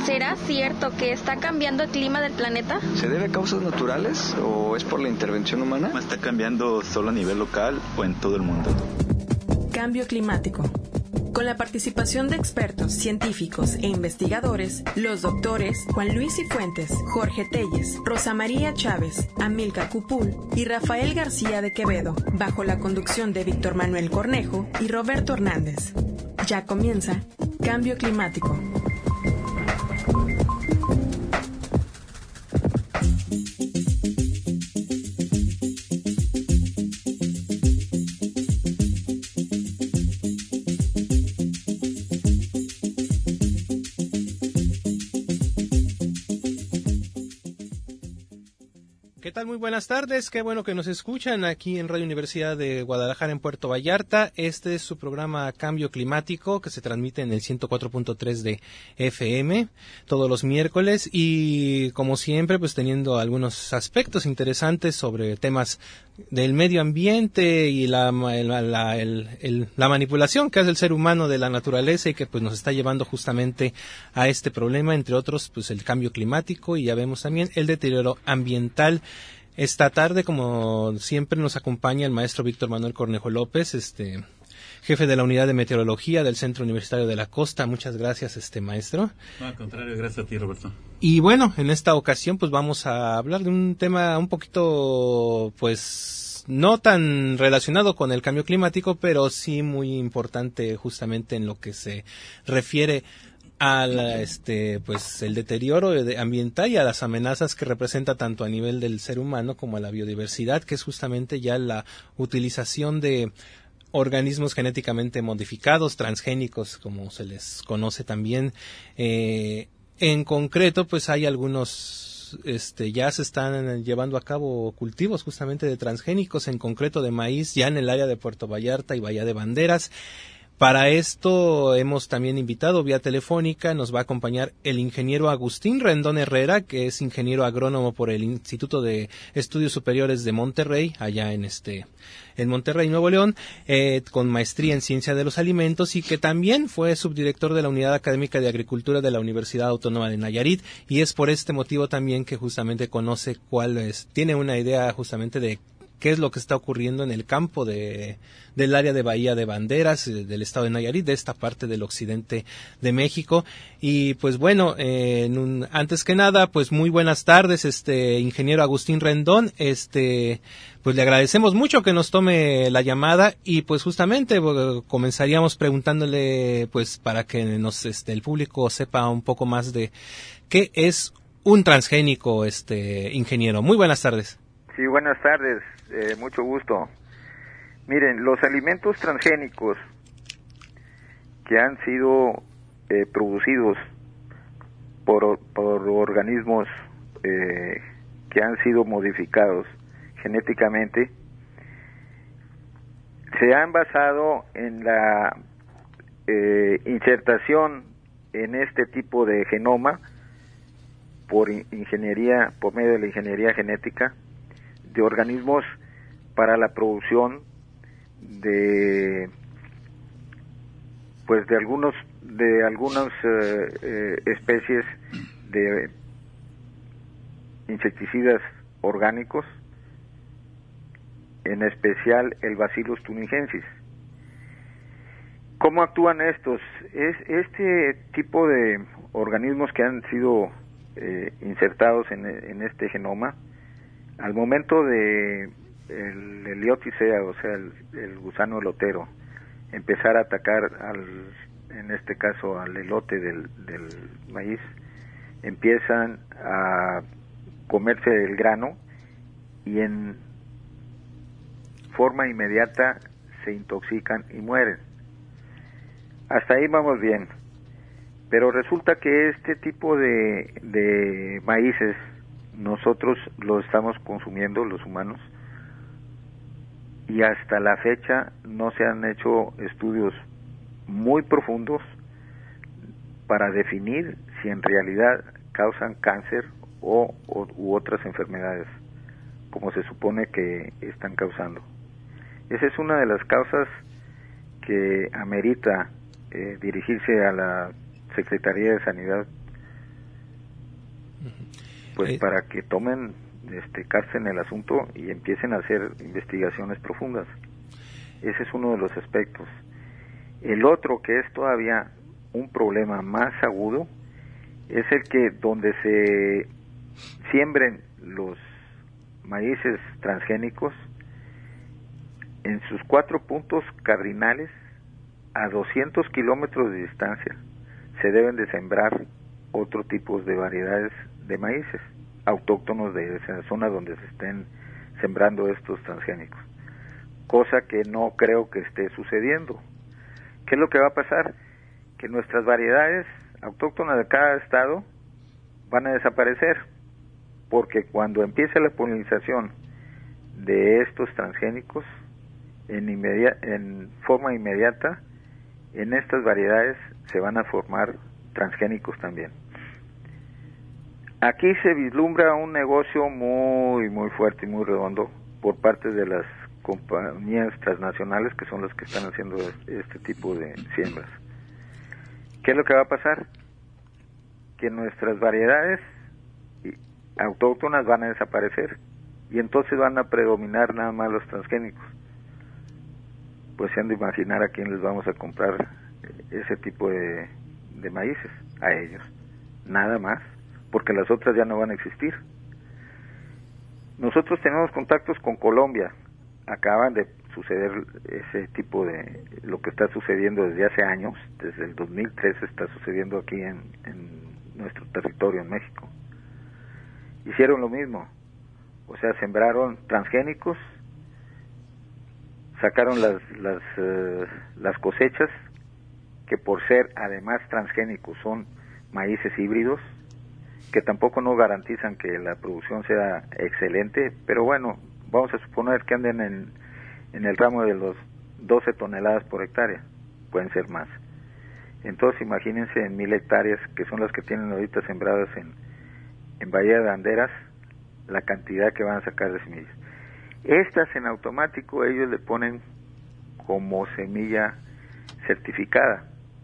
¿será cierto que está cambiando el clima del planeta? ¿Se debe a causas naturales o es por la intervención humana? ¿Está cambiando solo a nivel local o en todo el mundo? Cambio climático. Con la participación de expertos, científicos e investigadores, los doctores Juan Luis Cifuentes, Jorge Telles, Rosa María Chávez, Amílcar Cupul y Rafael García de Quevedo, bajo la conducción de Víctor Manuel Cornejo y Roberto Hernández. Ya comienza Cambio Climático. ¿Qué tal? Muy buenas tardes, qué bueno que nos escuchan aquí en Radio Universidad de Guadalajara en Puerto Vallarta. Este es su programa Cambio Climático que se transmite en el 104.3 de FM todos los miércoles y como siempre pues teniendo algunos aspectos interesantes sobre temas del medio ambiente y la manipulación que hace el ser humano de la naturaleza y que pues nos está llevando justamente a este problema, entre otros pues el cambio climático y ya vemos también el deterioro ambiental. Esta tarde, como siempre, nos acompaña el maestro Víctor Manuel Cornejo López, jefe de la Unidad de Meteorología del Centro Universitario de la Costa. Muchas gracias, maestro. No, al contrario, gracias a ti, Roberto. Y bueno, en esta ocasión, pues vamos a hablar de un tema un poquito, pues, no tan relacionado con el cambio climático, pero sí muy importante justamente en lo que se refiere al pues el deterioro ambiental y a las amenazas que representa tanto a nivel del ser humano como a la biodiversidad, que es justamente ya la utilización de organismos genéticamente modificados, transgénicos, como se les conoce también. En concreto, pues hay algunos ya se están llevando a cabo cultivos justamente de transgénicos, en concreto de maíz, ya en el área de Puerto Vallarta y Bahía de Banderas. Para esto hemos también invitado vía telefónica, nos va a acompañar el ingeniero Agustín Rendón Herrera, que es ingeniero agrónomo por el Instituto de Estudios Superiores de Monterrey, allá en Monterrey, Nuevo León, con maestría en Ciencia de los Alimentos y que también fue subdirector de la Unidad Académica de Agricultura de la Universidad Autónoma de Nayarit, y es por este motivo también que justamente conoce tiene una idea justamente de qué es lo que está ocurriendo en el campo del área de Bahía de Banderas, del estado de Nayarit, de esta parte del occidente de México. Y pues bueno, antes que nada, pues muy buenas tardes, ingeniero Agustín Rendón, pues le agradecemos mucho que nos tome la llamada y pues justamente comenzaríamos preguntándole, pues para que el público sepa un poco más de qué es un transgénico, ingeniero. Muy buenas tardes. Sí, buenas tardes, mucho gusto. Miren, los alimentos transgénicos que han sido producidos por organismos que han sido modificados genéticamente se han basado en la insertación en este tipo de genoma por medio de la ingeniería genética de organismos para la producción de algunas especies de insecticidas orgánicos, en especial el Bacillus thuringiensis. ¿Cómo actúan estos? Este tipo de organismos que han sido insertados en este genoma, al momento de el Elioticea, o sea, el gusano elotero, empezar a atacar en este caso al elote del maíz, empiezan a comerse el grano y en forma inmediata se intoxican y mueren. Hasta ahí vamos bien, pero resulta que este tipo de maíces nosotros lo estamos consumiendo los humanos y hasta la fecha no se han hecho estudios muy profundos para definir si en realidad causan cáncer u otras enfermedades como se supone que están causando. Esa es una de las causas que amerita dirigirse a la Secretaría de Sanidad pues para que tomen cartas en el asunto y empiecen a hacer investigaciones profundas. Ese es uno de los aspectos. El otro, que es todavía un problema más agudo, es el que donde se siembren los maíces transgénicos, en sus 4 puntos cardinales, a 200 kilómetros de distancia, se deben de sembrar otro tipo de variedades de maíces autóctonos de esa zona donde se estén sembrando estos transgénicos, cosa que no creo que esté sucediendo. ¿Qué es lo que va a pasar? Que nuestras variedades autóctonas de cada estado van a desaparecer, porque cuando empiece la polinización de estos transgénicos, en forma inmediata, en estas variedades se van a formar transgénicos también. Aquí se vislumbra un negocio muy fuerte y muy redondo por parte de las compañías transnacionales, que son las que están haciendo este tipo de siembras. ¿Qué es lo que va a pasar? Que nuestras variedades autóctonas van a desaparecer y entonces van a predominar nada más los transgénicos. Pues se han de imaginar a quién les vamos a comprar ese tipo de maíces, a ellos, nada más, porque las otras ya no van a existir. Nosotros tenemos contactos con Colombia, acaban de suceder ese tipo de, lo que está sucediendo desde hace años, desde el 2013 está sucediendo aquí en nuestro territorio, en México. Hicieron lo mismo, o sea, sembraron transgénicos, sacaron las cosechas, que por ser además transgénicos son maíces híbridos, que tampoco no garantizan que la producción sea excelente, pero bueno, vamos a suponer que anden en el ramo de los 12 toneladas por hectárea, pueden ser más. Entonces imagínense en 1000 hectáreas, que son las que tienen ahorita sembradas en Bahía de Banderas, la cantidad que van a sacar de semillas. Estas en automático ellos le ponen como semilla certificada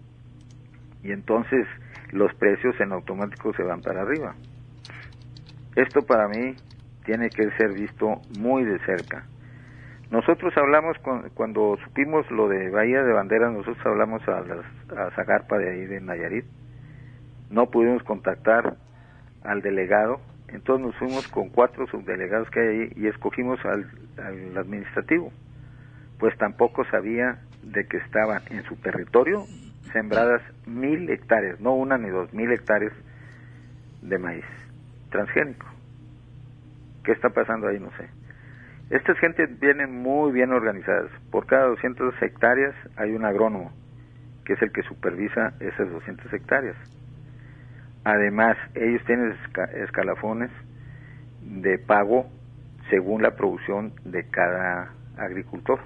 y entonces los precios en automático se van para arriba. Esto para mí tiene que ser visto muy de cerca. Nosotros hablamos, cuando supimos lo de Bahía de Banderas, nosotros hablamos a Zagarpa de ahí de Nayarit, no pudimos contactar al delegado, entonces nos fuimos con 4 subdelegados que hay ahí y escogimos al administrativo, pues tampoco sabía de que estaban en su territorio sembradas 1000 hectáreas, no una ni dos, 1000 hectáreas de maíz transgénico. ¿Qué está pasando ahí? No sé. Estas gentes vienen muy bien organizadas. Por cada 200 hectáreas hay un agrónomo, que es el que supervisa esas 200 hectáreas. Además, ellos tienen escalafones de pago según la producción de cada agricultor.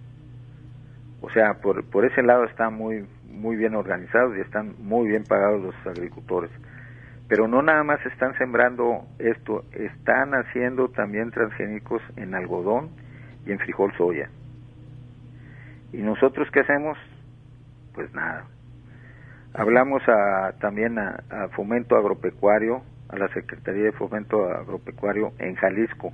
O sea, por ese lado están muy bien organizados y están muy bien pagados los agricultores. Pero no nada más están sembrando esto, están haciendo también transgénicos en algodón y en frijol soya. ¿Y nosotros qué hacemos? Pues nada. Hablamos también a Fomento Agropecuario, a la Secretaría de Fomento Agropecuario en Jalisco,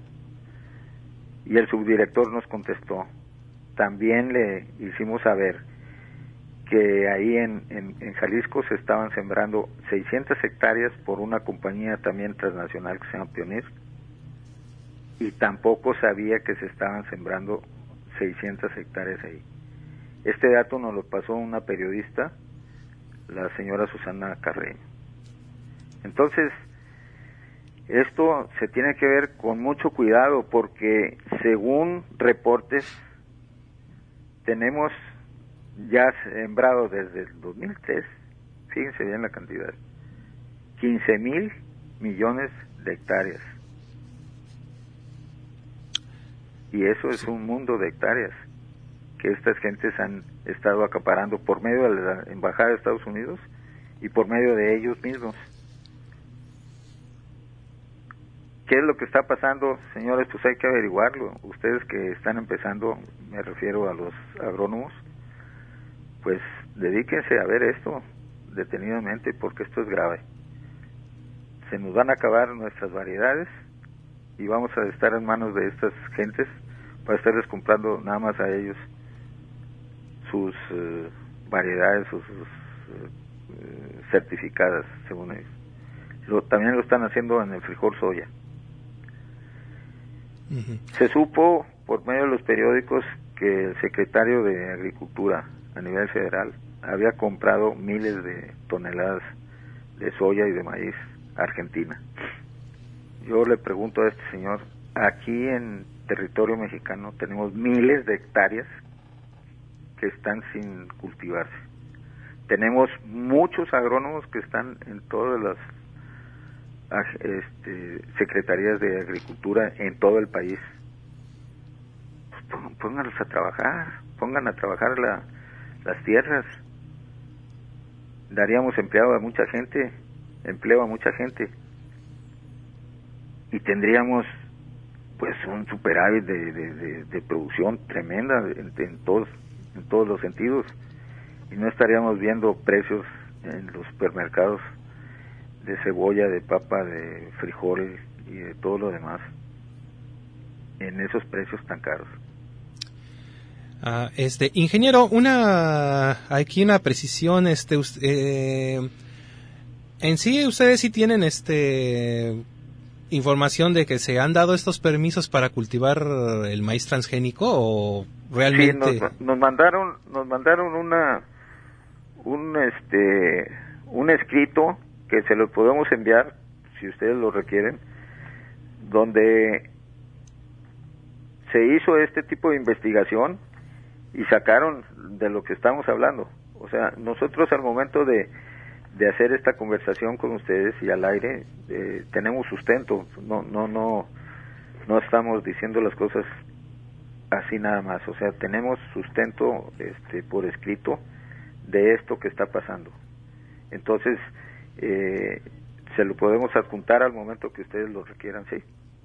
y el subdirector nos contestó. También le hicimos saber que ahí en Jalisco se estaban sembrando 600 hectáreas por una compañía también transnacional que se llama Pioneer, y tampoco sabía que se estaban sembrando 600 hectáreas ahí. Este dato nos lo pasó una periodista, la señora Susana Carreño. Entonces, esto se tiene que ver con mucho cuidado, porque según reportes, tenemos ya sembrado desde el 2003, fíjense bien la cantidad, 15,000 millones de hectáreas. Y eso es un mundo de hectáreas que estas gentes han estado acaparando por medio de la Embajada de Estados Unidos y por medio de ellos mismos. ¿Qué es lo que está pasando, señores? Pues hay que averiguarlo. Ustedes que están empezando, me refiero a los agrónomos, pues dedíquense a ver esto detenidamente, porque esto es grave. se nos van a acabar nuestras variedades y vamos a estar en manos de estas gentes para estarles comprando nada más a ellos sus variedades o sus certificadas, según ellos. También lo están haciendo en el frijol soya. Uh-huh. Se supo por medio de los periódicos que el secretario de Agricultura a nivel federal había comprado miles de toneladas de soya y de maíz a Argentina. Yo le pregunto a este señor, aquí en territorio mexicano tenemos miles de hectáreas que están sin cultivarse. Tenemos muchos agrónomos que están en todas las secretarías de Agricultura en todo el país. Pues pónganlos a trabajar, pongan a trabajar las tierras. Daríamos empleo a mucha gente y tendríamos pues un superávit de producción tremenda en todos los sentidos, y no estaríamos viendo precios en los supermercados de cebolla, de papa, de frijol y de todo lo demás en esos precios tan caros. Ingeniero, aquí una precisión, en sí ustedes sí tienen información de que se han dado estos permisos para cultivar el maíz transgénico, o realmente sí, nos mandaron un escrito que se lo podemos enviar si ustedes lo requieren, donde se hizo este tipo de investigación y sacaron de lo que estamos hablando. O sea, nosotros al momento de hacer esta conversación con ustedes y al aire, tenemos sustento, no estamos diciendo las cosas así nada más. O sea, tenemos sustento por escrito de esto que está pasando. Entonces, se lo podemos adjuntar al momento que ustedes lo requieran, sí.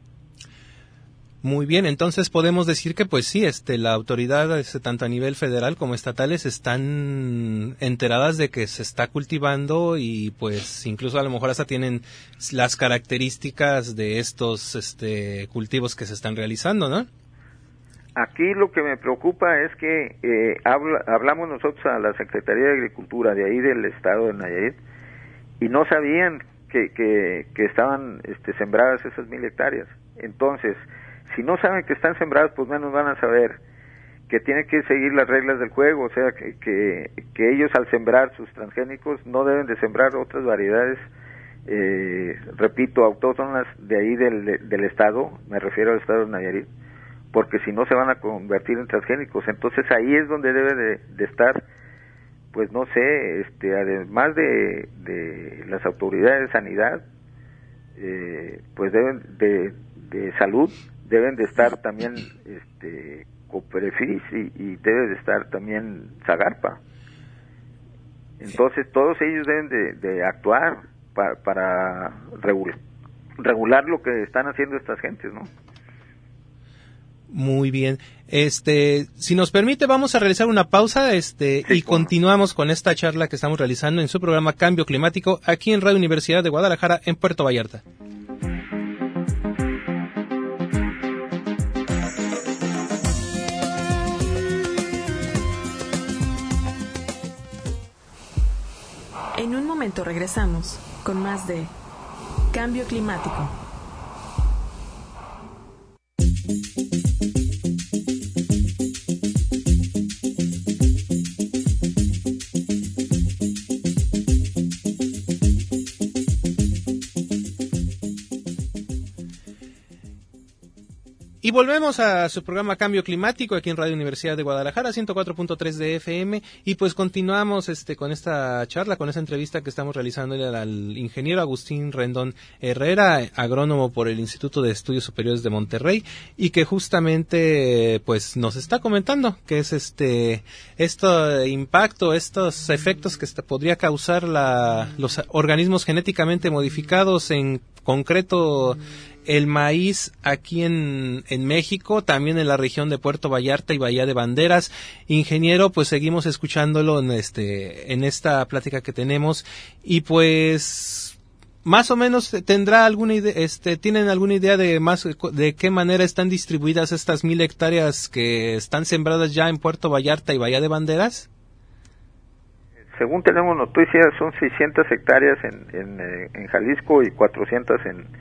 Muy bien, entonces podemos decir que pues sí, la autoridad, tanto a nivel federal como estatales, están enteradas de que se está cultivando, y pues incluso a lo mejor hasta tienen las características de estos cultivos que se están realizando, ¿no? Aquí lo que me preocupa es que hablamos nosotros a la Secretaría de Agricultura de ahí del estado de Nayarit, y no sabían que estaban sembradas esas 1,000 hectáreas. Entonces, si no saben que están sembradas, pues menos van a saber que tienen que seguir las reglas del juego. O sea, que ellos al sembrar sus transgénicos no deben de sembrar otras variedades, repito, autóctonas de ahí del estado, me refiero al estado de Nayarit, porque si no se van a convertir en transgénicos. Entonces ahí es donde debe de estar, pues no sé, además de las autoridades de sanidad, pues deben de salud, deben de estar también Coprefis y debe de estar también Zagarpa. Entonces todos ellos deben de actuar para regular lo que están haciendo estas gentes, ¿no? Muy bien. Si nos permite, vamos a realizar una pausa, sí, y continuamos con esta charla que estamos realizando en su programa Cambio Climático, aquí en Radio Universidad de Guadalajara, en Puerto Vallarta. En un momento regresamos con más de Cambio Climático. Y volvemos a su programa Cambio Climático aquí en Radio Universidad de Guadalajara, 104.3 de FM, y pues continuamos con esta charla, con esta entrevista que estamos realizando al ingeniero Agustín Rendón Herrera, agrónomo por el Instituto de Estudios Superiores de Monterrey, y que justamente pues nos está comentando que es este impacto, estos efectos que podría causar los organismos genéticamente modificados, en concreto el maíz aquí en México, también en la región de Puerto Vallarta y Bahía de Banderas. Ingeniero, pues seguimos escuchándolo en esta plática que tenemos, y pues más o menos tendrá alguna idea, ¿tienen alguna idea de qué manera están distribuidas estas 1,000 hectáreas que están sembradas ya en Puerto Vallarta y Bahía de Banderas? Según tenemos noticias, son 600 hectáreas en Jalisco y 400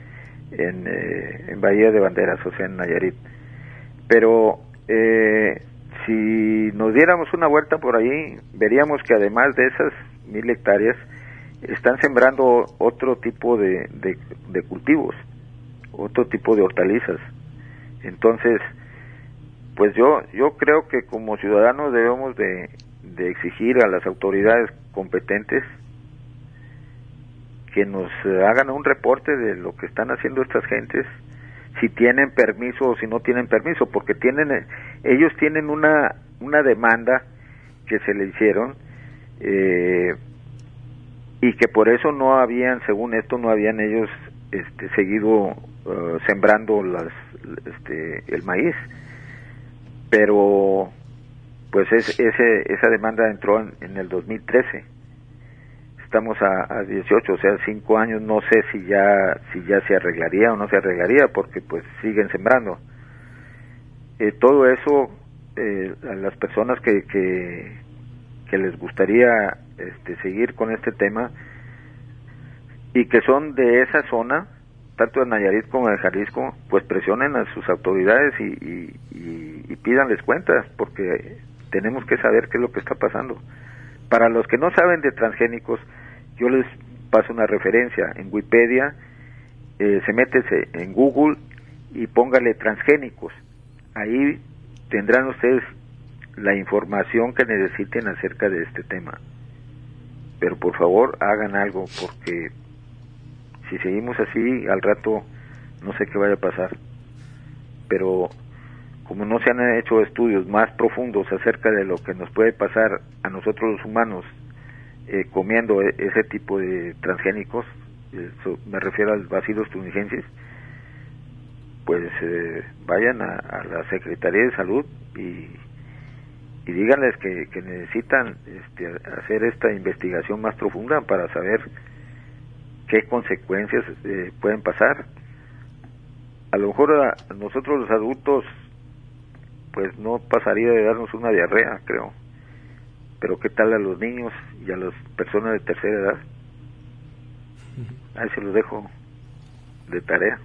en Bahía de Banderas, o sea, en Nayarit. Pero si nos diéramos una vuelta por ahí, veríamos que además de esas 1,000 hectáreas, están sembrando otro tipo de cultivos, otro tipo de hortalizas. Entonces, pues yo creo que como ciudadanos debemos de exigir a las autoridades competentes que nos hagan un reporte de lo que están haciendo estas gentes, si tienen permiso o si no tienen permiso, porque ellos tienen una demanda que se le hicieron, y que por eso no habían, según esto, no habían ellos seguido sembrando el maíz. Pero pues esa demanda entró en el 2013. Estamos a 18, o sea, 5 años. No sé si ya se arreglaría o no se arreglaría, porque pues siguen sembrando. Todo eso, a las personas que les gustaría seguir con este tema y que son de esa zona, tanto de Nayarit como de Jalisco, pues presionen a sus autoridades y pídanles cuentas, porque tenemos que saber qué es lo que está pasando. Para los que no saben de transgénicos, yo les paso una referencia en Wikipedia. Se métese en Google y póngale transgénicos. Ahí tendrán ustedes la información que necesiten acerca de este tema. Pero por favor hagan algo, porque si seguimos así, al rato no sé qué vaya a pasar. Pero como no se han hecho estudios más profundos acerca de lo que nos puede pasar a nosotros los humanos comiendo ese tipo de transgénicos, me refiero al Bacillus thuringiensis, pues vayan a la Secretaría de Salud y díganles que necesitan hacer esta investigación más profunda para saber qué consecuencias pueden pasar. A lo mejor a nosotros los adultos pues no pasaría de darnos una diarrea, creo, pero qué tal a los niños y a las personas de tercera edad. Ahí se los dejo de tarea.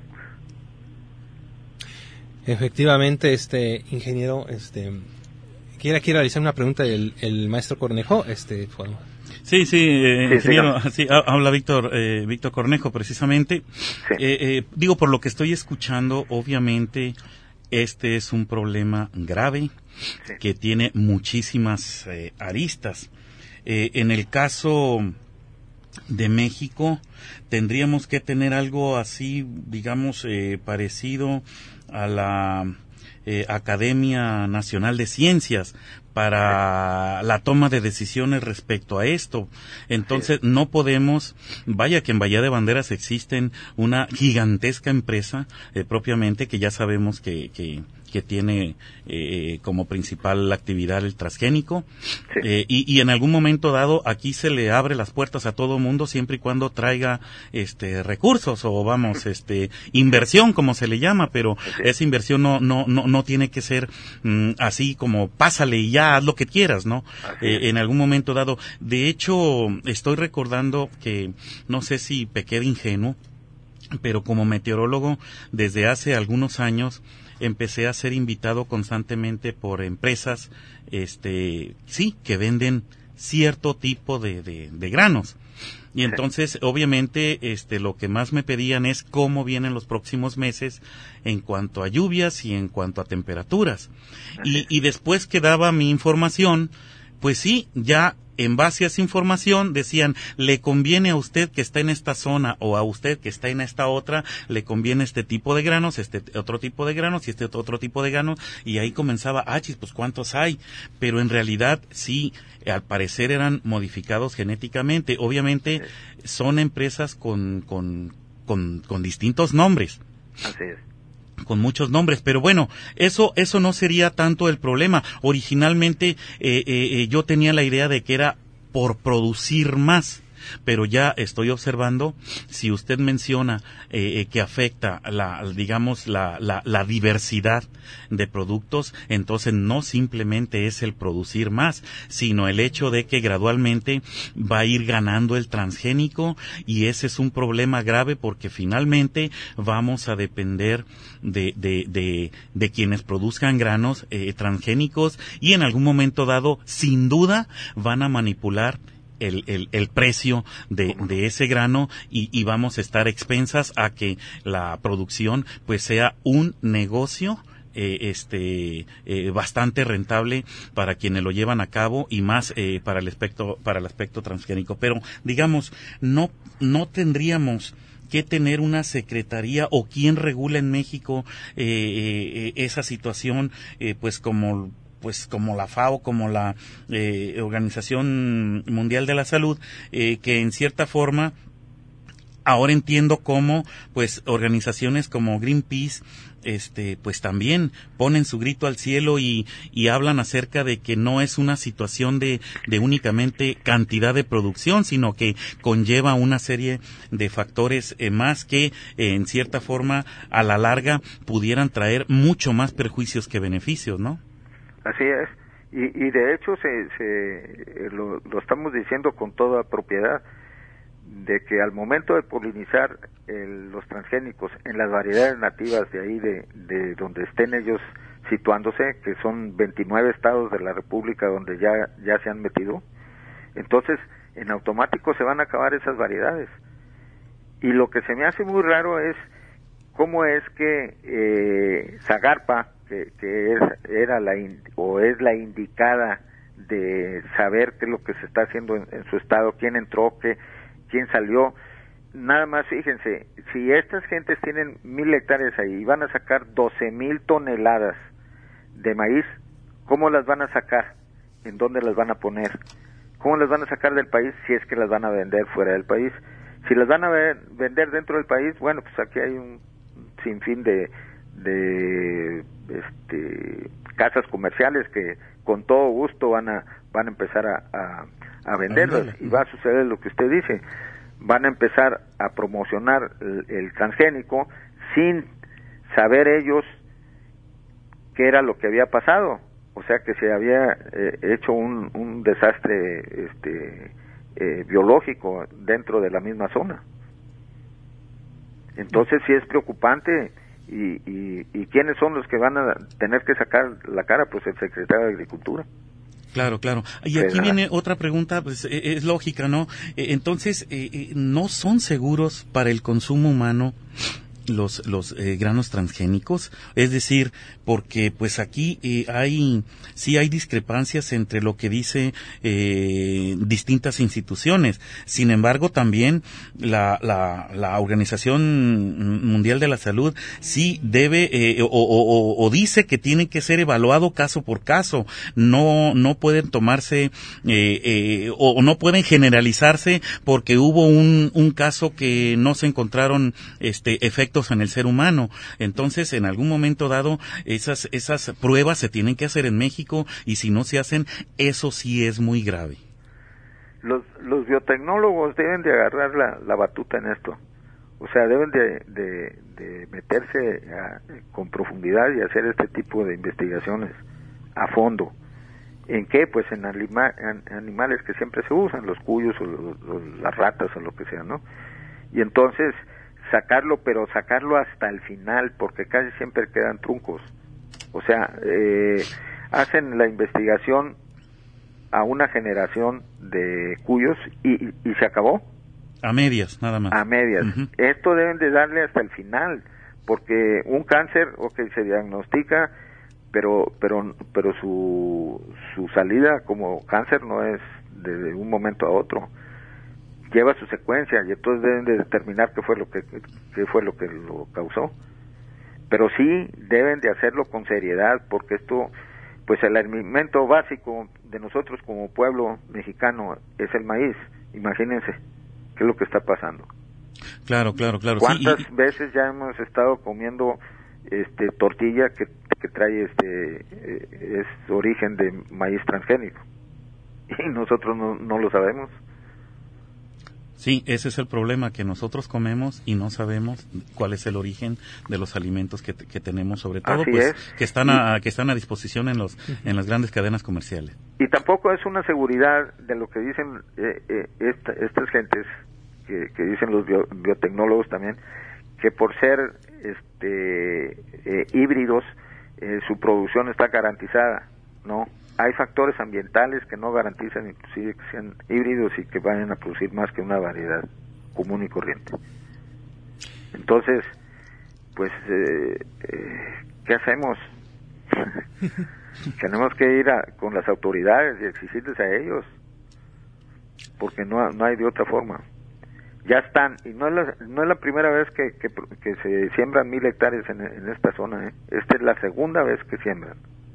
Efectivamente, ingeniero, quiere realizar una pregunta el maestro Cornejo, Sí, ingeniero, sí, habla Víctor Cornejo, precisamente. Sí. Digo, por lo que estoy escuchando, obviamente, este es un problema grave, sí, que tiene muchísimas aristas. En el caso de México, tendríamos que tener algo así, digamos, parecido a la Academia Nacional de Ciencias para la toma de decisiones respecto a esto. Entonces, no podemos, vaya que en Bahía de Banderas existen una gigantesca empresa propiamente, que ya sabemos que tiene como principal actividad el transgénico, sí, y en algún momento dado aquí se le abre las puertas a todo mundo siempre y cuando traiga recursos o vamos inversión, como se le llama, pero sí, esa inversión no tiene que ser así como pásale y ya haz lo que quieras, ¿no? En algún momento dado. De hecho, estoy recordando que no sé si pequé de ingenuo, pero como meteorólogo desde hace algunos años empecé a ser invitado constantemente por empresas, sí, que venden cierto tipo de granos. Y entonces, obviamente, lo que más me pedían es cómo vienen los próximos meses en cuanto a lluvias y en cuanto a temperaturas. Y después que daba mi información, pues sí, ya en base a esa información decían, le conviene a usted que está en esta zona o a usted que está en esta otra, le conviene este tipo de granos, este otro tipo de granos y este otro tipo de granos, y ahí comenzaba, pues ¿cuántos hay? Pero en realidad sí, al parecer eran modificados genéticamente. Obviamente son empresas con distintos nombres. Así es. Con muchos nombres, pero bueno, eso no sería tanto el problema. Originalmente yo tenía la idea de que era por producir más. pero ya estoy observando, si usted menciona que afecta la diversidad de productos, entonces no simplemente es el producir más, sino el hecho de que gradualmente va a ir ganando el transgénico, y ese es un problema grave porque finalmente vamos a depender de quienes produzcan granos transgénicos, y en algún momento dado, sin duda, van a manipular el precio de ese grano, y vamos a estar expensas a que la producción pues sea un negocio bastante rentable para quienes lo llevan a cabo, y más para el aspecto transgénico. Pero digamos, no tendríamos que tener una secretaría, o quién regula en México esa situación, pues como la FAO, como la Organización Mundial de la Salud, que en cierta forma ahora entiendo cómo pues organizaciones como Greenpeace pues también ponen su grito al cielo y hablan acerca de que no es una situación de únicamente cantidad de producción, sino que conlleva una serie de factores más que en cierta forma a la larga pudieran traer mucho más perjuicios que beneficios, ¿no? Así es, y de hecho lo estamos diciendo con toda propiedad, de que al momento de polinizar los transgénicos en las variedades nativas de ahí, de donde estén ellos situándose, que son 29 estados de la República donde ya se han metido, entonces en automático se van a acabar esas variedades. Y lo que se me hace muy raro es cómo es que Zagarpa, que es la indicada de saber qué es lo que se está haciendo en su estado, quién entró, quién salió. Nada más fíjense, si estas gentes tienen 1,000 hectáreas ahí y van a sacar 12,000 toneladas de maíz, ¿cómo las van a sacar? ¿En dónde las van a poner? ¿Cómo las van a sacar del país si es que las van a vender fuera del país? Si las van a vender dentro del país, bueno, pues aquí hay un sinfín de casas comerciales que con todo gusto van a empezar a venderlas, y va a suceder lo que usted dice, van a empezar a promocionar el transgénico sin saber ellos qué era lo que había pasado, o sea que se había hecho un desastre biológico dentro de la misma zona. Entonces sí es preocupante. ¿Y quiénes son los que van a tener que sacar la cara? Pues el secretario de Agricultura. Claro. Y aquí viene otra pregunta, pues es lógica, ¿no? Entonces, ¿no son seguros para el consumo humano los granos transgénicos? Es decir, porque pues aquí hay discrepancias entre lo que dice distintas instituciones. Sin embargo, también la Organización Mundial de la Salud sí debe o dice que tiene que ser evaluado caso por caso. No pueden tomarse o no pueden generalizarse porque hubo un caso que no se encontraron efectos en el ser humano. Entonces, en algún momento dado, esas pruebas se tienen que hacer en México, y si no se hacen, eso sí es muy grave. Los biotecnólogos deben de agarrar la batuta en esto. O sea, deben de meterse con profundidad y hacer este tipo de investigaciones a fondo. ¿En qué? Pues en animales que siempre se usan, los cuyos o las ratas o lo que sea, ¿no? Y entonces sacarlo hasta el final, porque casi siempre quedan truncos. O sea, hacen la investigación a una generación de cuyos y se acabó. A medias, nada más. A medias. Uh-huh. Esto deben de darle hasta el final, porque un cáncer, se diagnostica, pero su salida como cáncer no es de un momento a otro. Lleva su secuencia, y entonces deben de determinar qué fue lo que lo causó. Pero sí deben de hacerlo con seriedad, porque esto, pues el alimento básico de nosotros como pueblo mexicano es el maíz. Imagínense qué es lo que está pasando. Claro. ¿Cuántas veces ya hemos estado comiendo tortilla que trae es origen de maíz transgénico? Y nosotros no lo sabemos. Sí, ese es el problema, que nosotros comemos y no sabemos cuál es el origen de los alimentos que tenemos, sobre todo que están a disposición en las grandes cadenas comerciales. Y tampoco es una seguridad de lo que dicen estas gentes que dicen los biotecnólogos también, que por ser híbridos su producción está garantizada. No, hay factores ambientales que no garantizan inclusive que sean híbridos y que vayan a producir más que una variedad común y corriente. Entonces, pues, ¿qué hacemos? Tenemos que ir con las autoridades y exigirles a ellos, porque no hay de otra forma. Ya están, y no es la primera vez que se siembran 1,000 hectáreas en esta zona, Esta es la segunda vez que siembran.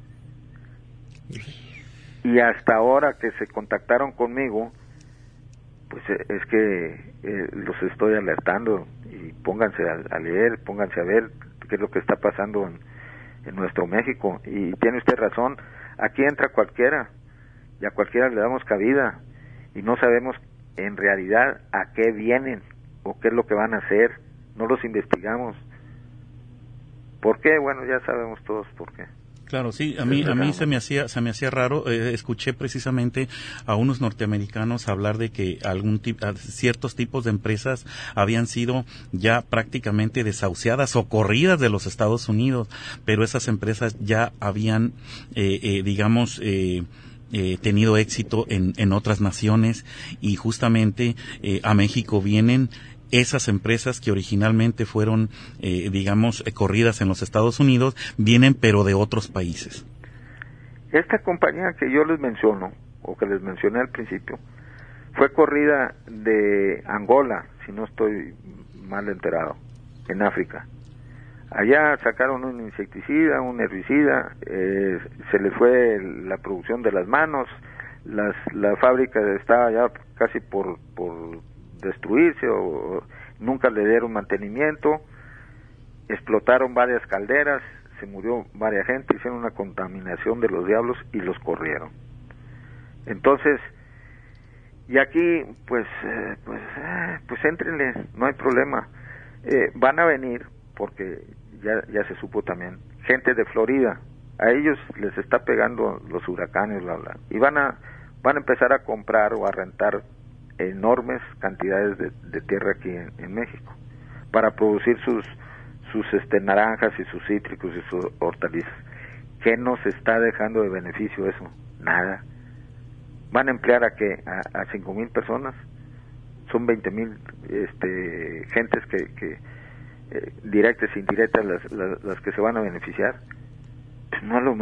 Y hasta ahora que se contactaron conmigo, pues es que los estoy alertando, y pónganse a leer, pónganse a ver qué es lo que está pasando en nuestro México. Y tiene usted razón, aquí entra cualquiera, y a cualquiera le damos cabida, y no sabemos en realidad a qué vienen o qué es lo que van a hacer, no los investigamos. ¿Por qué? Bueno, ya sabemos todos por qué. Claro, sí, a mí se me hacía raro. Escuché precisamente a unos norteamericanos hablar de que ciertos tipos de empresas habían sido ya prácticamente desahuciadas o corridas de los Estados Unidos, pero esas empresas ya habían, tenido éxito en otras naciones, y justamente a México vienen esas empresas que originalmente fueron, corridas en los Estados Unidos, vienen pero de otros países. Esta compañía que yo les menciono, o que les mencioné al principio, fue corrida de Angola, si no estoy mal enterado, en África. Allá sacaron un insecticida, un herbicida, se les fue la producción de las manos, la fábrica estaba ya casi por destruirse, o nunca le dieron mantenimiento, explotaron varias calderas, se murió varias gente, hicieron una contaminación de los diablos y los corrieron. Entonces, y aquí pues éntrenle, no hay problema. Van a venir, porque ya se supo también, gente de Florida, a ellos les está pegando los huracanes, y van a empezar a comprar o a rentar enormes cantidades de tierra aquí en México para producir sus naranjas y sus cítricos y sus hortalizas. ¿Qué nos está dejando de beneficio eso? Nada. Van a emplear a 5,000 personas, son 20,000 gentes que directas e indirectas las que se van a beneficiar. Pues no es lo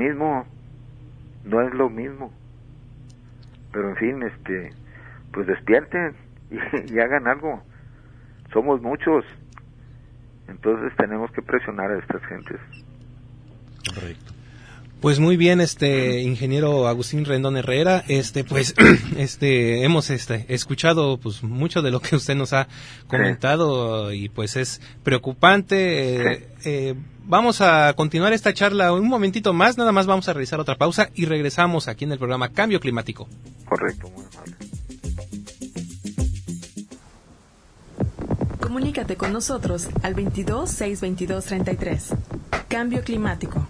mismo, pero en fin, pues despierten y hagan algo. Somos muchos, entonces tenemos que presionar a estas gentes. Correcto. Pues muy bien, ingeniero Agustín Rendón Herrera, hemos escuchado pues mucho de lo que usted nos ha comentado, y pues es preocupante. Vamos a continuar esta charla un momentito más, nada más vamos a realizar otra pausa y regresamos aquí en el programa Cambio Climático. Correcto, muy amable. Comunícate con nosotros al 22 622 33. Cambio Climático.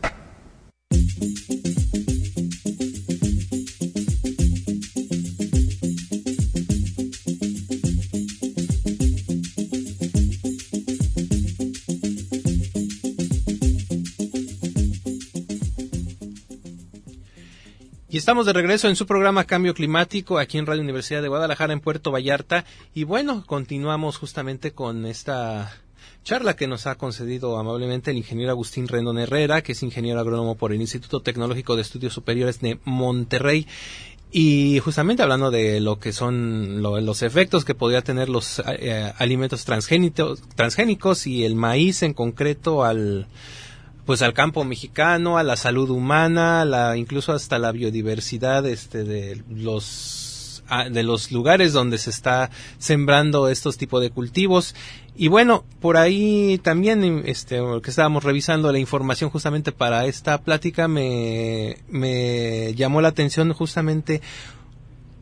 Y estamos de regreso en su programa Cambio Climático, aquí en Radio Universidad de Guadalajara, en Puerto Vallarta. Y bueno, continuamos justamente con esta charla que nos ha concedido amablemente el ingeniero Agustín Rendón Herrera, que es ingeniero agrónomo por el Instituto Tecnológico de Estudios Superiores de Monterrey. Y justamente hablando de lo que son los efectos que podría tener los alimentos transgénicos y el maíz en concreto al campo mexicano, a la salud humana, incluso hasta la biodiversidad de los lugares donde se está sembrando estos tipos de cultivos. Y bueno, por ahí también que estábamos revisando la información justamente para esta plática, me llamó la atención justamente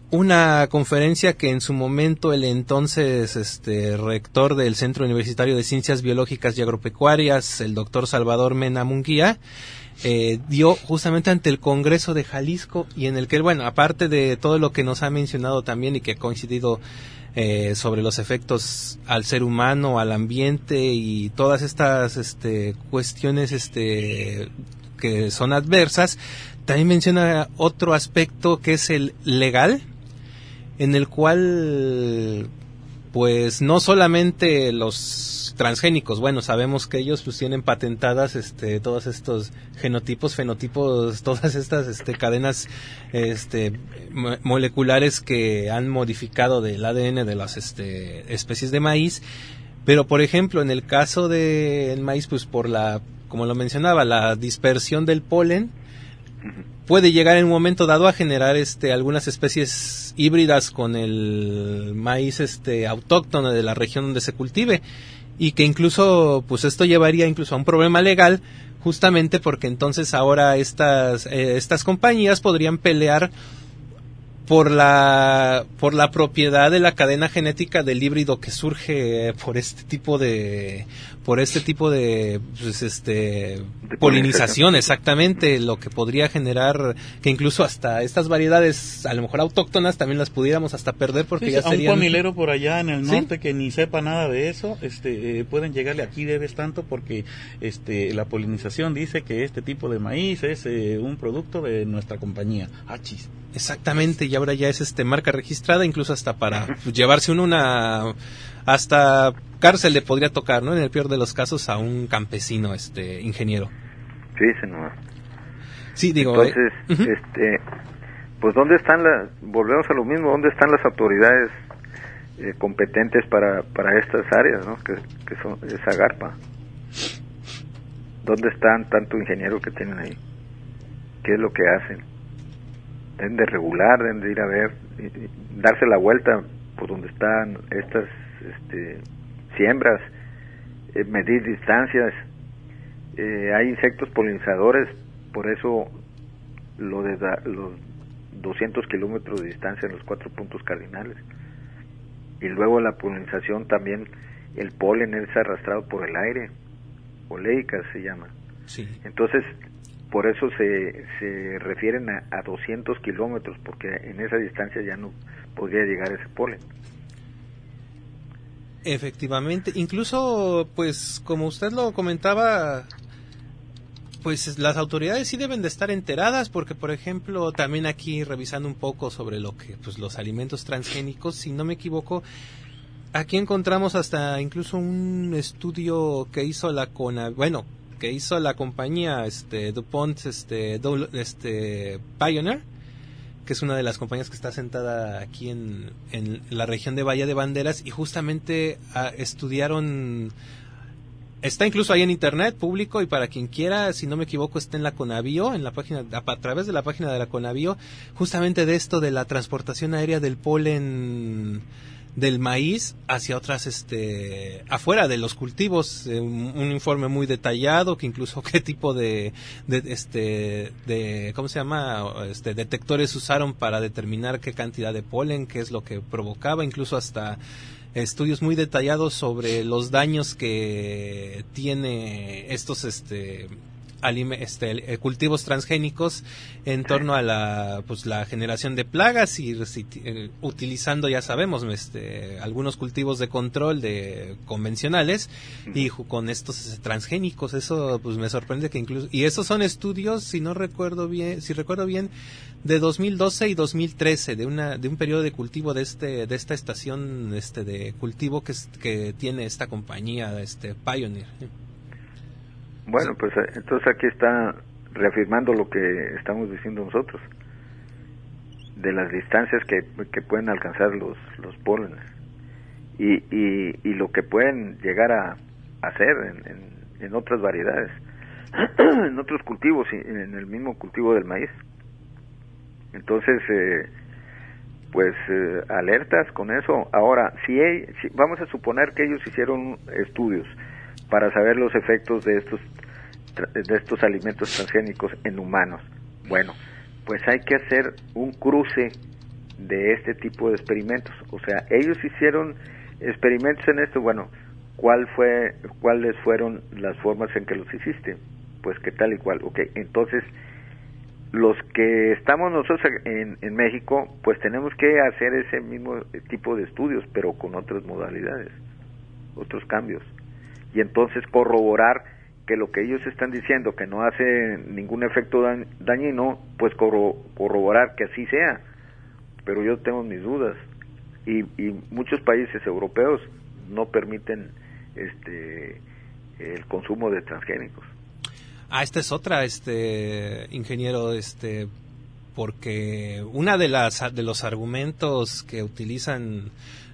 una conferencia que en su momento el entonces rector del Centro Universitario de Ciencias Biológicas y Agropecuarias, el doctor Salvador Mena Munguía, dio justamente ante el Congreso de Jalisco, y en el que, bueno, aparte de todo lo que nos ha mencionado también y que ha coincidido sobre los efectos al ser humano, al ambiente y todas estas cuestiones que son adversas, también menciona otro aspecto que es el legal, en el cual pues no solamente los transgénicos, bueno, sabemos que ellos pues tienen patentadas todos estos genotipos, fenotipos, todas estas cadenas moleculares que han modificado del ADN de las especies de maíz, pero por ejemplo en el caso del maíz, pues por como lo mencionaba, la dispersión del polen puede llegar en un momento dado a generar algunas especies híbridas con el maíz autóctono de la región donde se cultive, y que incluso pues esto llevaría incluso a un problema legal, justamente porque entonces ahora estas compañías podrían pelear por la propiedad de la cadena genética del híbrido que surge por este tipo de polinización, exactamente, lo que podría generar que incluso hasta estas variedades a lo mejor autóctonas también las pudiéramos hasta perder, porque sí, ya serían... A un panilero por allá en el norte, ¿sí?, que ni sepa nada de eso, pueden llegarle: aquí debes tanto porque la polinización dice que este tipo de maíz es un producto de nuestra compañía. Chis. Exactamente, y ahora ya es marca registrada, incluso hasta para llevarse hasta cárcel le podría tocar, ¿no? En el peor de los casos, a un campesino, ingeniero. Sí, señor. Sí, digo. Entonces, pues ¿dónde están volvemos a lo mismo, dónde están las autoridades competentes para estas áreas, ¿no? Que son esa Agarpa? ¿Dónde están tanto ingeniero que tienen ahí? ¿Qué es lo que hacen? Deben de regular, deben de ir a ver, darse la vuelta por donde están estas siembras, medir distancias. Hay insectos polinizadores, por eso lo de los 200 kilómetros de distancia en los 4 puntos cardinales. Y luego la polinización también, el polen es arrastrado por el aire, oleica se llama. Sí. Entonces, por eso se refieren a 200 kilómetros, porque en esa distancia ya no podría llegar ese polen. Efectivamente, incluso, pues, como usted lo comentaba, pues las autoridades sí deben de estar enteradas, porque, por ejemplo, también aquí revisando un poco sobre lo que, pues, los alimentos transgénicos, si no me equivoco, aquí encontramos hasta incluso un estudio que hizo la compañía DuPont Pioneer, que es una de las compañías que está sentada aquí en la región de Bahía de Banderas, y justamente estudiaron, está incluso ahí en internet público, y para quien quiera, si no me equivoco, está en la Conabio, a través de la página de la Conabio, justamente de esto de la transportación aérea del polen del maíz hacia otras afuera de los cultivos, un informe muy detallado, que incluso qué tipo de ¿cómo se llama? Detectores usaron para determinar qué cantidad de polen, qué es lo que provocaba, incluso hasta estudios muy detallados sobre los daños que tiene estos cultivos transgénicos en torno a la generación de plagas, y utilizando, ya sabemos, algunos cultivos de control convencionales, y con estos transgénicos. Eso pues me sorprende que incluso, y esos son estudios, si recuerdo bien, de 2012 y 2013, de un periodo de cultivo de esta estación de cultivo que tiene esta compañía Pioneer. Bueno, pues entonces aquí está reafirmando lo que estamos diciendo nosotros, de las distancias que pueden alcanzar los pólenes, y lo que pueden llegar a hacer en otras variedades, en otros cultivos, en el mismo cultivo del maíz. Entonces, alertas con eso. Ahora, si vamos a suponer que ellos hicieron estudios para saber los efectos de estos alimentos transgénicos en humanos. Bueno, pues hay que hacer un cruce de este tipo de experimentos. O sea, ellos hicieron experimentos en esto. Bueno, ¿cuáles fueron las formas en que los hiciste? Pues que tal y cual. Okay, entonces los que estamos nosotros en México, pues tenemos que hacer ese mismo tipo de estudios, pero con otras modalidades, otros cambios, y entonces corroborar que lo que ellos están diciendo, que no hace ningún efecto dañino, pues corroborar que así sea. Pero yo tengo mis dudas, y muchos países europeos no permiten el consumo de transgénicos. Esta es otra, ingeniero, porque una de los argumentos que utilizan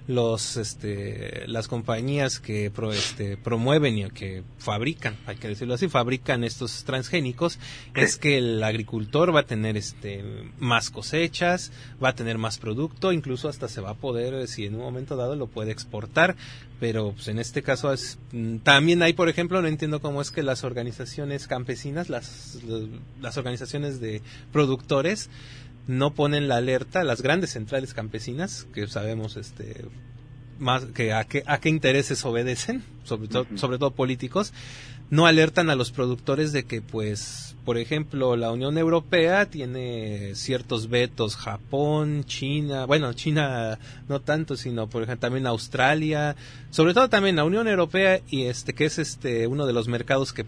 las compañías que promueven y que fabrican, hay que decirlo así, fabrican estos transgénicos, sí, es que el agricultor va a tener más cosechas, va a tener más producto, incluso hasta se va a poder, si en un momento dado lo puede exportar, pero pues en este caso también hay, por ejemplo, no entiendo cómo es que las organizaciones campesinas, las organizaciones de productores no ponen la alerta, las grandes centrales campesinas, que sabemos más que a qué intereses obedecen, sobre todo políticos, no alertan a los productores de que, pues, por ejemplo, la Unión Europea tiene ciertos vetos, Japón, China no tanto, sino por ejemplo también Australia, sobre todo también la Unión Europea, y que es uno de los mercados que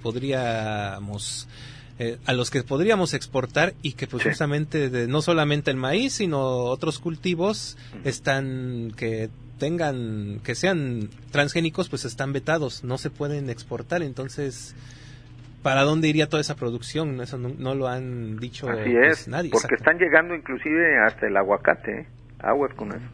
a los que podríamos exportar, y que pues sí, justamente no solamente el maíz, sino otros cultivos que sean transgénicos, pues están vetados, no se pueden exportar. Entonces, ¿para dónde iría toda esa producción? Eso no lo han dicho. Así pues, es, nadie. porque están llegando inclusive hasta el aguacate, aguas con eso.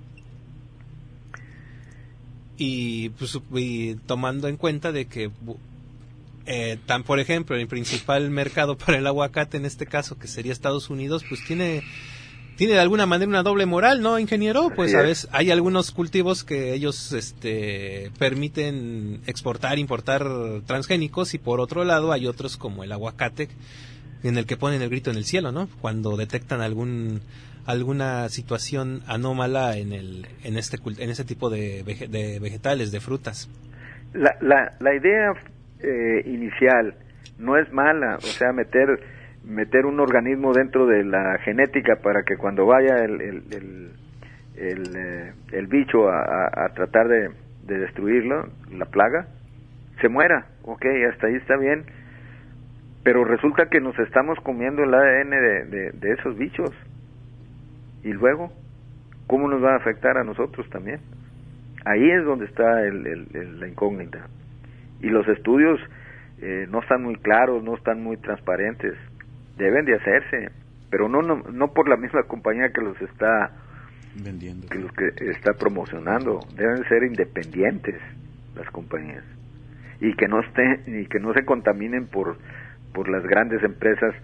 Y pues tomando en cuenta de que por ejemplo, el principal mercado para el aguacate en este caso, que sería Estados Unidos, pues tiene de alguna manera una doble moral, ¿no, ingeniero? Pues a veces hay algunos cultivos que ellos permiten importar transgénicos, y por otro lado hay otros como el aguacate en el que ponen el grito en el cielo, ¿no? Cuando detectan alguna situación anómala en ese tipo de vegetales, de frutas. La idea inicial no es mala, o sea, meter un organismo dentro de la genética para que cuando vaya el bicho a tratar de destruirlo, la plaga, se muera. Ok, hasta ahí está bien, pero resulta que nos estamos comiendo el ADN de esos bichos, y luego, ¿cómo nos va a afectar a nosotros también? Ahí es donde está la incógnita. Y los estudios no están muy claros, no están muy transparentes. Deben de hacerse, pero no por la misma compañía que los está vendiendo, que los que está promocionando. Deben ser independientes las compañías, y que no se contaminen por las grandes empresas,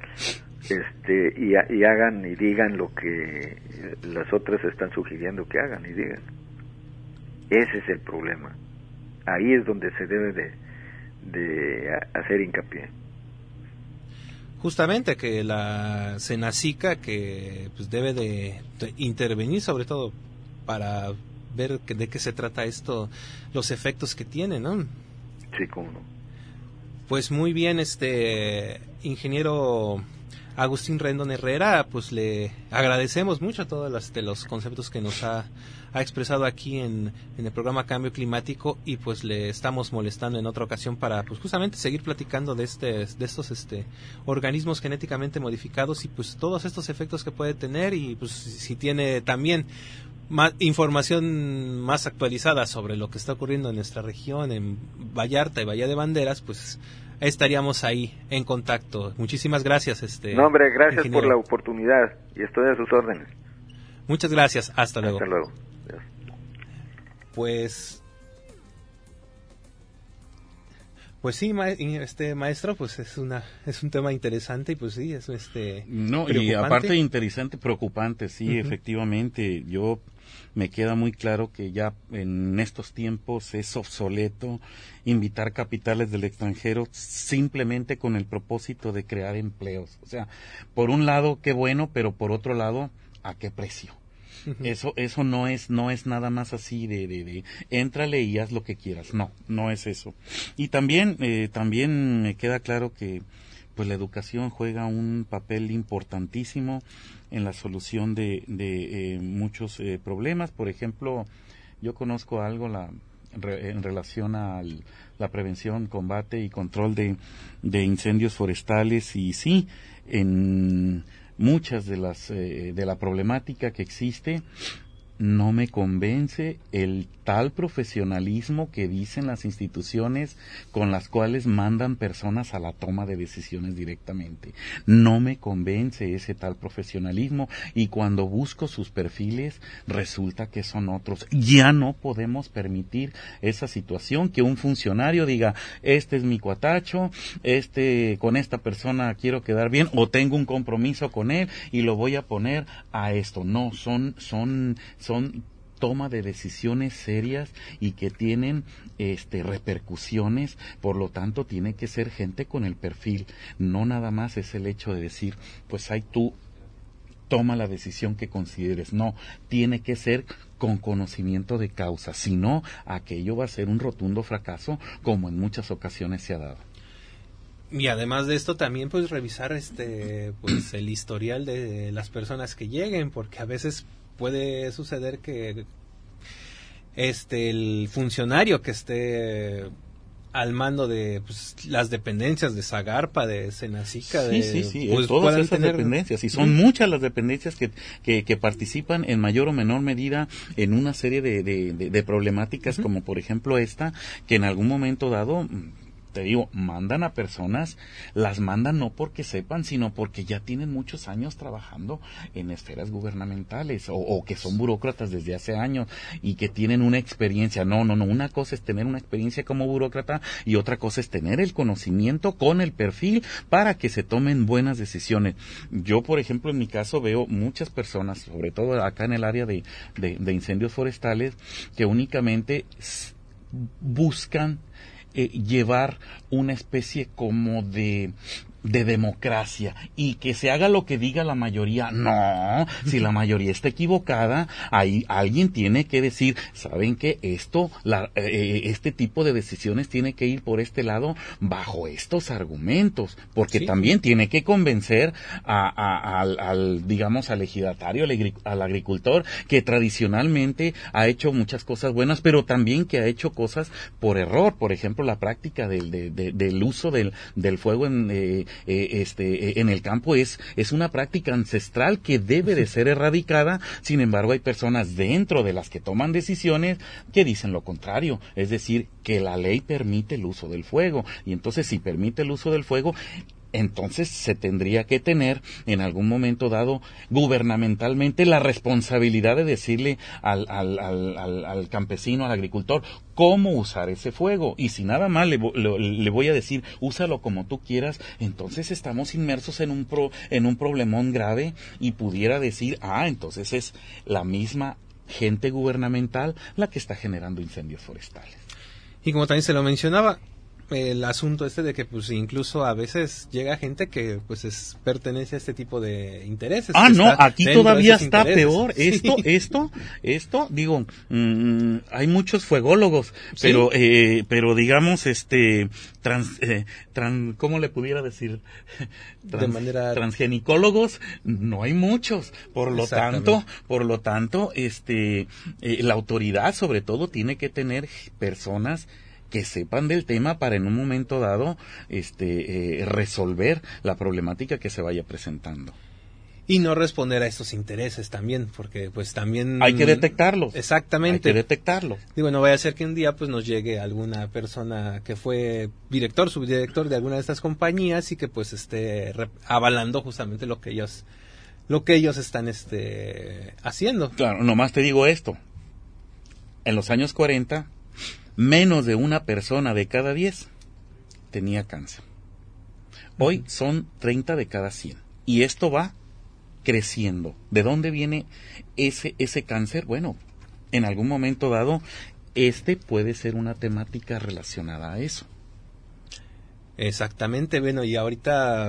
y hagan y digan lo que las otras están sugiriendo que hagan y digan. Ese es el problema. Ahí es donde se debe de hacer hincapié. Justamente que la Senacica, que pues debe de intervenir, sobre todo para ver de qué se trata esto, los efectos que tiene, ¿no? Sí, cómo no. Pues muy bien, ingeniero Agustín Rendón Herrera, pues le agradecemos mucho todos los conceptos que nos ha expresado aquí en el programa Cambio Climático, y pues le estamos molestando en otra ocasión para pues justamente seguir platicando de estos organismos genéticamente modificados, y pues todos estos efectos que puede tener, y pues si tiene también más información más actualizada sobre lo que está ocurriendo en nuestra región, en Vallarta y Bahía de Banderas, pues estaríamos ahí en contacto. Muchísimas gracias. No, hombre, gracias ingeniero, por la oportunidad, y estoy a sus órdenes. Muchas gracias. Hasta luego. Hasta luego. Pues sí, maestro, pues es un tema interesante, y pues sí, es no, preocupante. Y aparte de interesante, preocupante, sí, efectivamente. Yo me queda muy claro que ya en estos tiempos es obsoleto invitar capitales del extranjero simplemente con el propósito de crear empleos. O sea, por un lado, qué bueno, pero por otro lado, ¿a qué precio? Eso no es nada más así de éntrale y haz lo que quieras. No es eso. Y también me queda claro que pues la educación juega un papel importantísimo en la solución de muchos problemas. Por ejemplo, yo conozco algo en relación a la prevención, combate y control de incendios forestales, y sí, en muchas de la problemática que existe, no me convence el tal profesionalismo que dicen las instituciones con las cuales mandan personas a la toma de decisiones directamente. No me convence ese tal profesionalismo, y cuando busco sus perfiles resulta que son otros. Ya no podemos permitir esa situación, que un funcionario diga, este es mi cuatacho, con esta persona quiero quedar bien, o tengo un compromiso con él y lo voy a poner a esto. No, son toma de decisiones serias y que tienen repercusiones. Por lo tanto, tiene que ser gente con el perfil. No nada más es el hecho de decir, pues ahí tú toma la decisión que consideres. No, tiene que ser con conocimiento de causa. Si no, aquello va a ser un rotundo fracaso, como en muchas ocasiones se ha dado. Y además de esto también pues revisar pues el historial de las personas que lleguen, porque a veces puede suceder que el funcionario que esté al mando de las dependencias de Zagarpa, de Senacica, pues todas esas dependencias, y son muchas las dependencias que participan en mayor o menor medida en una serie de problemáticas, como por ejemplo esta, que en algún momento dado, te digo, mandan a personas, las mandan no porque sepan, sino porque ya tienen muchos años trabajando en esferas gubernamentales, o que son burócratas desde hace años y que tienen una experiencia. No, una cosa es tener una experiencia como burócrata y otra cosa es tener el conocimiento con el perfil para que se tomen buenas decisiones. Yo, por ejemplo, en mi caso veo muchas personas, sobre todo acá en el área de incendios forestales, que únicamente buscan llevar una especie como de democracia, y que se haga lo que diga la mayoría. No, si la mayoría está equivocada, ahí alguien tiene que decir, ¿saben qué? Este tipo de decisiones tiene que ir por este lado bajo estos argumentos, porque también tiene que convencer al ejidatario, al agricultor, que tradicionalmente ha hecho muchas cosas buenas, pero también que ha hecho cosas por error. Por ejemplo, la práctica del uso del fuego en el campo es una práctica ancestral que debe de ser erradicada. Sin embargo, hay personas dentro de las que toman decisiones que dicen lo contrario, es decir, que la ley permite el uso del fuego, y entonces si permite el uso del fuego, entonces se tendría que tener en algún momento dado gubernamentalmente la responsabilidad de decirle al campesino, al agricultor, cómo usar ese fuego. Y si nada más le voy a decir, úsalo como tú quieras, entonces estamos inmersos en un problemón grave, y pudiera decir, entonces es la misma gente gubernamental la que está generando incendios forestales. Y como también se lo mencionaba, el asunto de que pues incluso a veces llega gente que pues pertenece a este tipo de intereses. Aquí todavía está peor. Esto, digo, hay muchos fuególogos, pero digamos, ¿cómo le pudiera decir? De manera transgenicólogos, no hay muchos. Por lo tanto, la autoridad sobre todo tiene que tener personas que sepan del tema para en un momento dado resolver la problemática que se vaya presentando. Y no responder a estos intereses también, porque pues también hay que detectarlos. Exactamente. Hay que detectarlos. Digo, no vaya a ser que un día pues nos llegue alguna persona que fue director, subdirector de alguna de estas compañías y que pues esté avalando justamente lo que ellos están haciendo. Claro, nomás te digo esto. En los años 40, menos de una persona de cada 10 tenía cáncer. Hoy son 30 de cada 100. Y esto va creciendo. ¿De dónde viene ese cáncer? Bueno, en algún momento dado, puede ser una temática relacionada a eso. Exactamente, bueno, y ahorita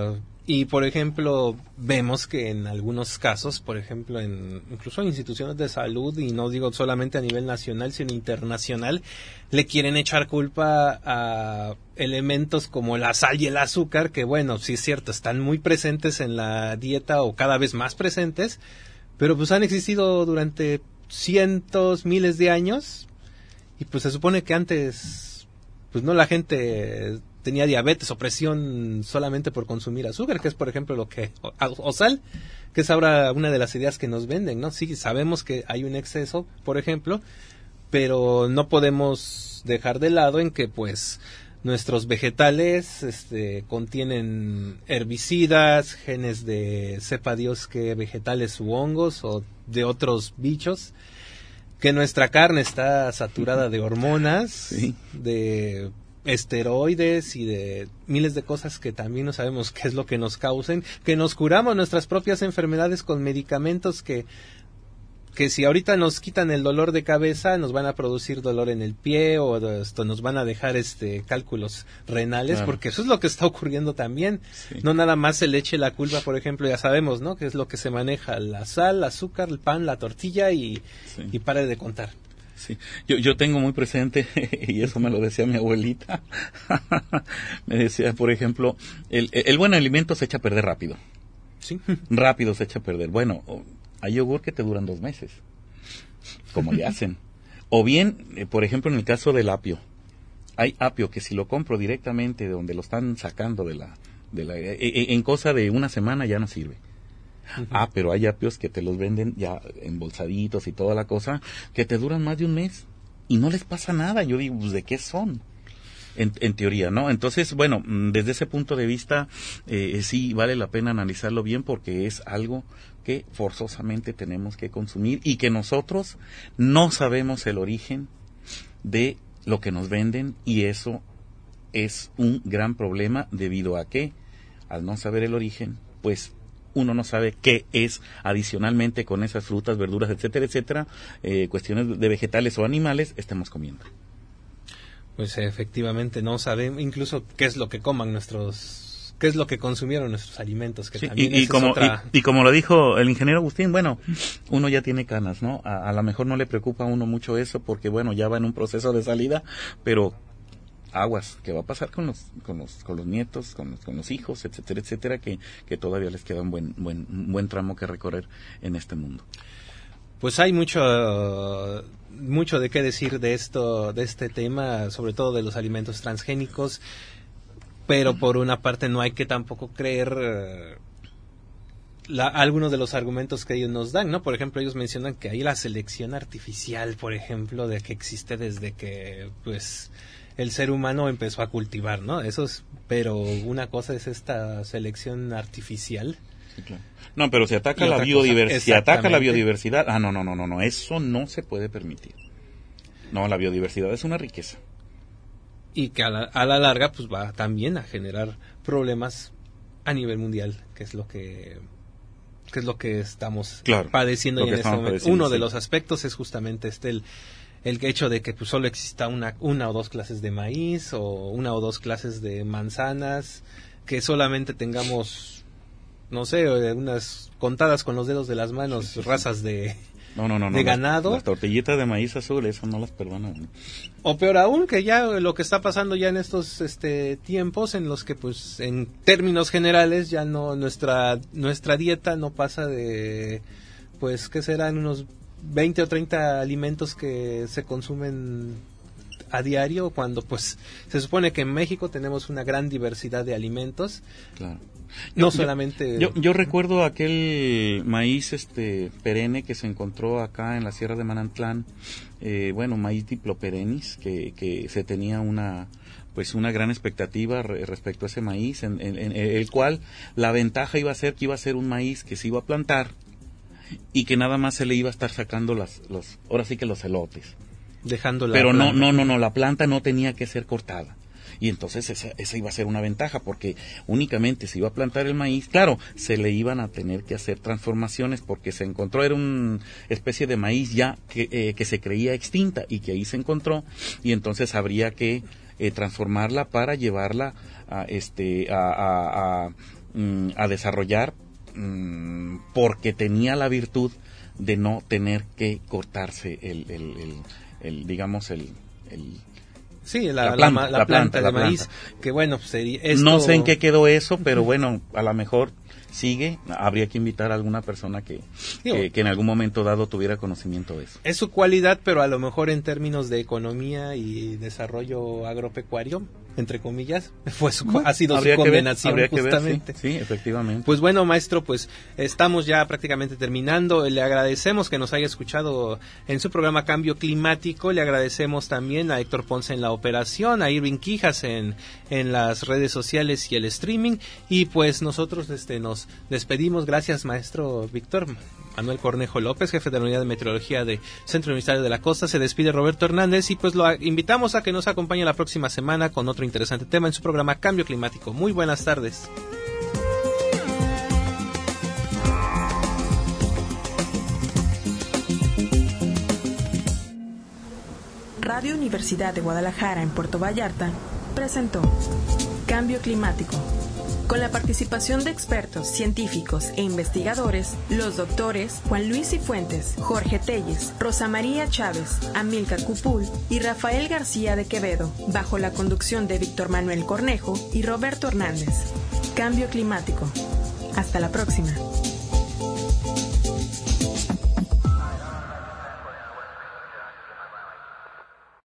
Y, por ejemplo, vemos que en algunos casos, por ejemplo, incluso en instituciones de salud, y no digo solamente a nivel nacional, sino internacional, le quieren echar culpa a elementos como la sal y el azúcar, que bueno, sí es cierto, están muy presentes en la dieta o cada vez más presentes, pero pues han existido durante cientos, miles de años, y pues se supone que antes, pues no, la gente tenía diabetes o presión solamente por consumir azúcar, que es por ejemplo o sal, que es ahora una de las ideas que nos venden, ¿no? Sí, sabemos que hay un exceso, por ejemplo, pero no podemos dejar de lado en que pues nuestros vegetales contienen herbicidas, genes de sepa Dios qué vegetales u hongos o de otros bichos, que nuestra carne está saturada de hormonas, sí, de esteroides y de miles de cosas que también no sabemos qué es lo que nos causen, que nos curamos nuestras propias enfermedades con medicamentos que si ahorita nos quitan el dolor de cabeza nos van a producir dolor en el pie o nos van a dejar cálculos renales, claro, porque eso es lo que está ocurriendo también. Sí. No nada más se le eche la culpa, por ejemplo, ya sabemos, ¿no?, que es lo que se maneja: la sal, el azúcar, el pan, la tortilla y pare de contar. Sí, yo tengo muy presente, y eso me lo decía mi abuelita, me decía, por ejemplo, el buen alimento se echa a perder rápido. Sí. Rápido se echa a perder. Bueno, hay yogur que te duran 2 meses, como le hacen. O bien, por ejemplo, en el caso del apio, hay apio que si lo compro directamente de donde lo están sacando en cosa de una semana ya no sirve. Uh-huh. Pero hay apios que te los venden ya embolsaditos y toda la cosa, que te duran más de 1 mes y no les pasa nada. Yo digo, pues, ¿de qué son? En teoría, ¿no? Entonces, bueno, desde ese punto de vista, sí vale la pena analizarlo bien, porque es algo que forzosamente tenemos que consumir y que nosotros no sabemos el origen de lo que nos venden, y eso es un gran problema, debido a que, al no saber el origen, pues uno no sabe qué es adicionalmente con esas frutas, verduras, etcétera, etcétera, cuestiones de vegetales o animales, estemos comiendo. Pues efectivamente no sabemos incluso qué es lo que qué es lo que consumieron nuestros alimentos, que sí, también y como lo dijo el ingeniero Agustín, bueno, uno ya tiene canas, ¿no? A lo mejor no le preocupa a uno mucho eso, porque bueno, ya va en un proceso de salida, pero aguas, ¿qué va a pasar con los nietos, con los hijos, etcétera, etcétera, que todavía les queda un buen tramo que recorrer en este mundo? Pues hay mucho de qué decir de este tema, sobre todo de los alimentos transgénicos, pero por una parte no hay que tampoco creer algunos de los argumentos que ellos nos dan, ¿no? Por ejemplo, ellos mencionan que hay la selección artificial, por ejemplo, de que existe desde que pues el ser humano empezó a cultivar, ¿no? Pero una cosa es esta selección artificial. Sí, claro. No, pero se ataca la biodiversidad. No, eso no se puede permitir. No, la biodiversidad es una riqueza. Y que a la larga pues va también a generar problemas a nivel mundial, que es lo que estamos padeciendo en este momento. Uno de los aspectos es justamente el hecho de que pues solo exista una o dos clases de maíz, o una o dos clases de manzanas, que solamente tengamos, no sé, unas contadas con los dedos de las manos, razas de ganado. Las tortillitas de maíz azul, eso no las perdonan. O peor aún, que ya lo que está pasando ya en estos tiempos en los que pues en términos generales ya no nuestra dieta no pasa de pues que serán unos 20 o 30 alimentos que se consumen a diario, cuando pues se supone que en México tenemos una gran diversidad de alimentos. Claro. Yo recuerdo aquel maíz perenne que se encontró acá en la Sierra de Manantlán, maíz diploperennis, que se tenía una gran expectativa respecto a ese maíz, en el cual la ventaja iba a ser que iba a ser un maíz que se iba a plantar y que nada más se le iba a estar sacando ahora sí que los elotes. Pero la planta no tenía que ser cortada. Y entonces esa iba a ser una ventaja, porque únicamente se iba a plantar el maíz. Claro, se le iban a tener que hacer transformaciones, porque se encontró, era una especie de maíz ya que se creía extinta, y que ahí se encontró, y entonces habría que transformarla para llevarla a desarrollar porque tenía la virtud de no tener que cortarse la planta de maíz, que bueno, sería esto... No sé en qué quedó eso, pero bueno, a lo mejor sigue. Habría que invitar a alguna persona que en algún momento dado tuviera conocimiento de eso. Es su cualidad, pero a lo mejor en términos de economía y desarrollo agropecuario, entre comillas, ha sido su condenación justamente. Sí, efectivamente. Pues bueno, maestro, pues estamos ya prácticamente terminando. Le agradecemos que nos haya escuchado en su programa Cambio Climático. Le agradecemos también a Héctor Ponce en la operación, a Irving Quijas en las redes sociales y el streaming. Y pues nosotros nos despedimos. Gracias, maestro Víctor Manuel Cornejo López, jefe de la Unidad de Meteorología de Centro Universitario de la Costa. Se despide Roberto Hernández y pues lo invitamos a que nos acompañe la próxima semana con otro interesante tema en su programa Cambio Climático. Muy buenas tardes. Radio Universidad de Guadalajara en Puerto Vallarta presentó Cambio Climático, con la participación de expertos, científicos e investigadores, los doctores Juan Luis Cifuentes, Jorge Telles, Rosa María Chávez, Amílcar Cupul y Rafael García de Quevedo, bajo la conducción de Víctor Manuel Cornejo y Roberto Hernández. Cambio Climático. Hasta la próxima.